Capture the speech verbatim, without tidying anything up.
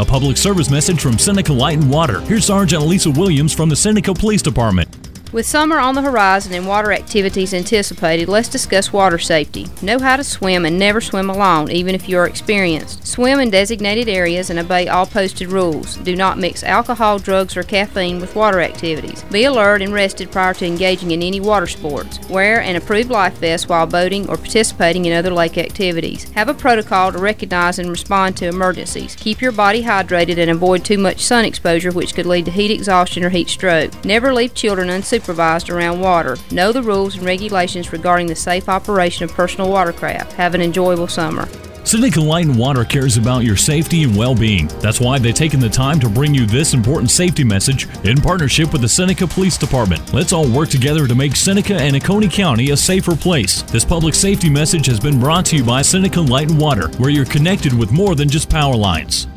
A public service message from Seneca Light and Water. Here's Sergeant Lisa Williams from the Seneca Police Department. With summer on the horizon and water activities anticipated, let's discuss water safety. Know how to swim and never swim alone, even if you are experienced. Swim in designated areas and obey all posted rules. Do not mix alcohol, drugs, or caffeine with water activities. Be alert and rested prior to engaging in any water sports. Wear an approved life vest while boating or participating in other lake activities. Have a protocol to recognize and respond to emergencies. Keep your body hydrated and avoid too much sun exposure, which could lead to heat exhaustion or heat stroke. Never leave children unsupervised supervised around water. Know the rules and regulations regarding the safe operation of personal watercraft. Have an enjoyable summer. Seneca Light and Water cares about your safety and well-being. That's why they've taken the time to bring you this important safety message in partnership with the Seneca Police Department. Let's all work together to make Seneca and Oconee County a safer place. This public safety message has been brought to you by Seneca Light and Water, where you're connected with more than just power lines.